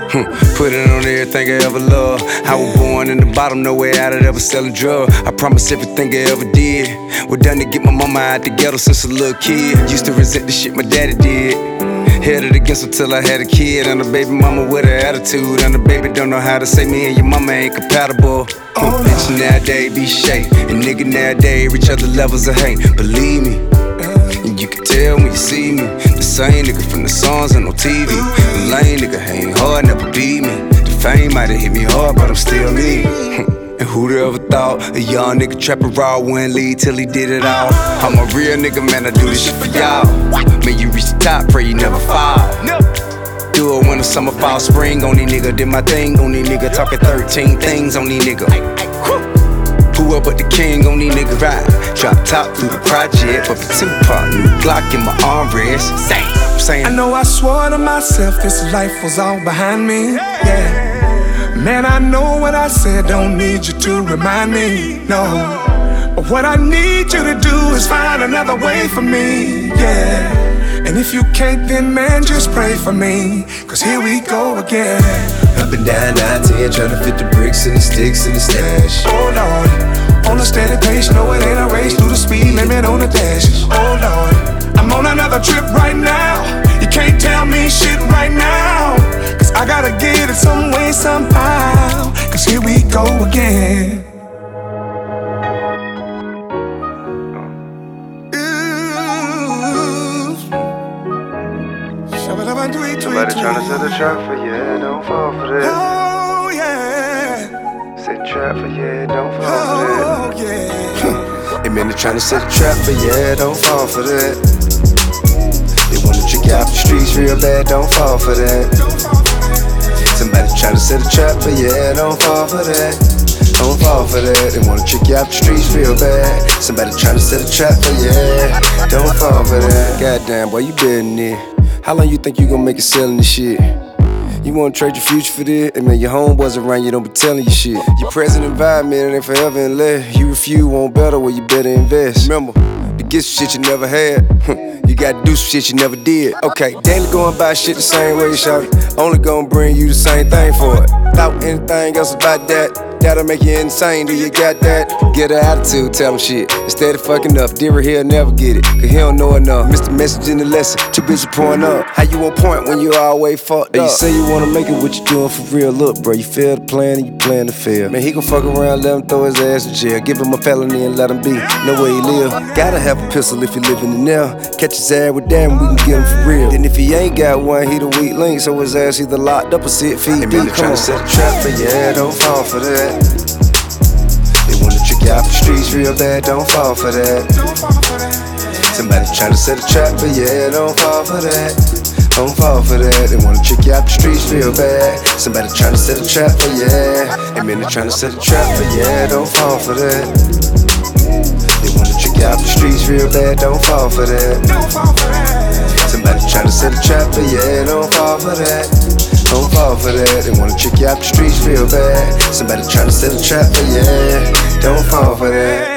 Put it on everything I ever loved. I was born in the bottom, no way out of ever selling drugs. I promise everything I ever did was done to get my mama out the ghetto since a little kid. Used to resent the shit my daddy did. Held it against him till I had a kid. And a baby mama with an attitude. And the baby don't know how to say me and your mama ain't compatible. Bitch nowadays be shake. And nigga nowadays reach other levels of hate. Believe me, and you can tell when you see me. The same nigga from the songs and on TV. The lame nigga hang hard, never beat me. The fame might have hit me hard, but I'm still me. And who'd ever thought a young nigga trapping raw wouldn't lead till he did it all? I'm a real nigga, man, I do this shit for y'all. Man, you reach the top, pray you never fall. Do it winter, summer, fall, spring on these nigga. Did my thing on these nigga, talking 13 things on these nigga. Who up but the king on these niggas ride? Drop top through the project, but for Tupac, new Glock in my armrest. Saying, I know I swore to myself this life was all behind me. Yeah. Man, I know what I said, don't need you to remind me, no. But what I need you to do is find another way for me, yeah. And if you can't, then man, just pray for me, cause here we go again. Up and down, 9-10, tryna fit the bricks and the sticks and the stash. Oh Lord, on a steady pace, no it ain't a race, through the speed limit on the dash. Oh Lord, I'm on another trip right now. You can't tell me shit right now, cause I gotta get it some way, somehow. Cause here we go again. somebody tryna set a trap for you, don't fall for that. Oh yeah. Set a trap for you, don't fall for that. Oh yeah. Hey man, they tryna set a trap for you, don't fall for that. They wanna trick you out the streets real bad, don't fall for that. Somebody tryna set a trap for you, don't fall for that. Don't fall for that. They wanna trick you out the streets real bad. Somebody tryna set a trap for you, don't fall for that. Goddamn, boy, you betting it. How long you think you gon' make it selling this shit? You wanna trade your future for this? Hey man, your homeboys around you don't be telling you shit. Your present environment ain't forever unless you refuse, want better, well you better invest. Remember, to get some shit you never had, you gotta do some shit you never did. Okay, daily going buy shit the same way, shout it. Only gonna bring you the same thing for it. Thought anything else about that, that'll make you insane, do you got that? Get an attitude, tell him shit. Instead of fucking up, Dearer he'll never get it, cause he don't know enough. Missed the message in the lesson, too busy pouring up. How you on point when you always fucked up? You say you wanna make it, what you doing for real? Look, bro, you fail the plan and you plan to fail. Man, he gon' fuck around, let him throw his ass in jail. Give him a felony and let him be, know where he live. Gotta have a pistol if you living in there. Catch his ass with that and we can get him for real. And if he ain't got one, he the weak link, so his ass either locked up or sit feet deep. They tryna set a trap for you, don't fall for that. They wanna trick you out the streets real bad, don't fall for that. Somebody tryna set a trap for you, don't fall for that. Don't fall for that. They wanna trick you out the streets real bad. Somebody tryna set a trap for you. Hey man, they tryna set a trap for you, don't fall for that. They wanna trick you out the streets real bad, don't fall for that. Somebody tryna set a trap for you, don't fall for that. Don't fall for that. They wanna trick you out the streets real bad. Somebody tryna set a trap for you. Don't fall for that.